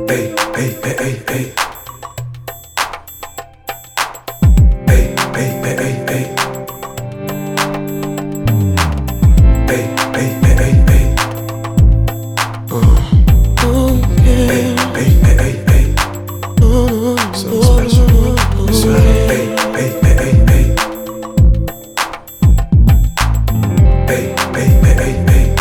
Hey, hey, hey, hey, hey. Hey, hey, hey, hey, hey. Hey, hey, hey, hey, hey. Hey, hey, hey, hey, hey. Something special. That's right. Hey, hey, hey, hey, hey. Hey, hey, hey, hey, hey.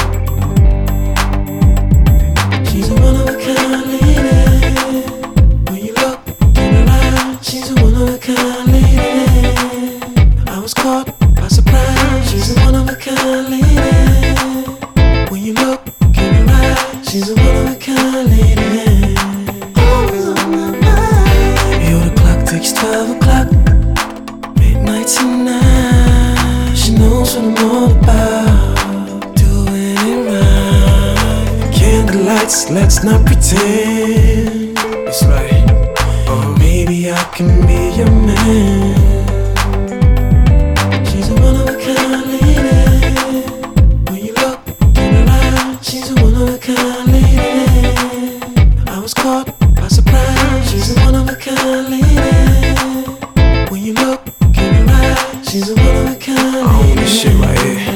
She's a one of a kind lady. When you look in her eyes, she's a one of a kind lady. I was caught by surprise. She's a one of a kind lady. When you look in her eyes, she's a one of a kind lady. Always on my mind. Yo, the clock ticks 12 o'clock. Midnight tonight. She knows what I'm all about. Doing it right. Candlelights, let's not pretend. That's right. Maybe I can be your man. She's a one of a kind lady. When you look in her eyes, she's a one of a kind lady. I was caught by surprise. She's a one of a kind lady. When you look in her eyes, she's a one of a kind lady. I own this shit right here.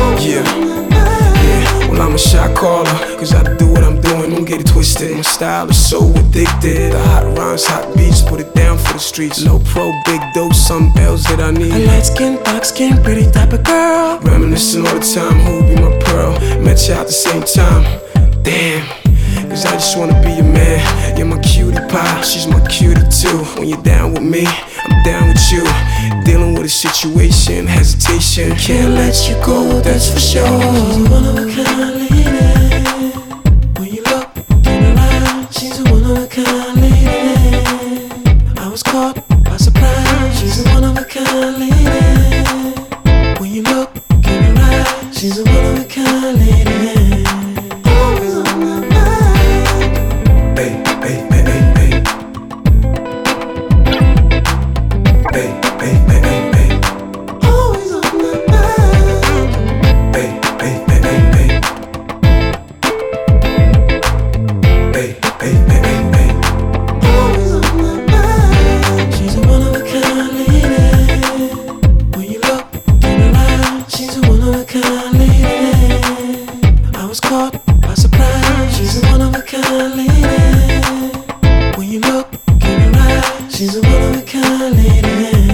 Yeah. Well, I'm a shot caller, cause I do what I'm doing, don't get it twisted. My style is so addicted. The hot rhymes, hot beats, put it down for the streets. Low pro, big dose, something else that I need. A light skin, dark skin, pretty type of girl. Reminiscing all the time, who'll be my pearl? Met you at the same time, damn. Cause I just wanna be your man. You're my cutie pie, she's my cutie too. When you're down with me, I'm down with you. Dealing with a situation, hesitation. Can't let you go, that's for sure. She's a one of a kind lady. When you look in her eyes, she's a one of a kind lady. I was caught by surprise. She's a one of a kind lady. When you look in her eyes, she's a one of a kind lady. Always on my mind. Hey, hey, hey, hey, hey. Hey, hey, hey, hey, hey. Always on my mind. Hey, hey, hey, hey, hey. Hey, hey, hey, hey, hey. Always on my mind. She's a one of a kind lady. When you look in her eyes, she's a one of a kind lady. I was caught by surprise. She's a one of a kind lady. When you look in her eyes, she's a one of a kind lady.